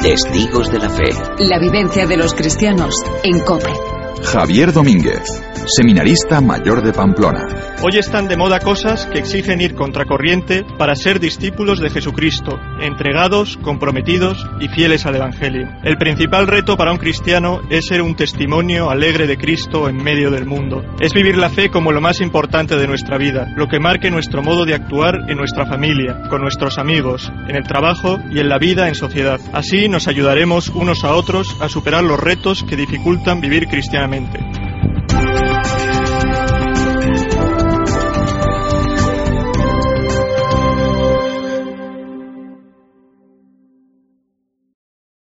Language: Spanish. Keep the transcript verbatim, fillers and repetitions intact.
Testigos de la Fe. La vivencia de los cristianos en COPE. Javier Domínguez, seminarista mayor de Pamplona. Hoy están de moda cosas que exigen ir contracorriente para ser discípulos de Jesucristo, entregados, comprometidos y fieles al Evangelio. El principal reto para un cristiano es ser un testimonio alegre de Cristo en medio del mundo. Es vivir la fe como lo más importante de nuestra vida, lo que marque nuestro modo de actuar en nuestra familia, con nuestros amigos, en el trabajo y en la vida en sociedad. Así nos ayudaremos unos a otros a superar los retos que dificultan vivir cristianamente.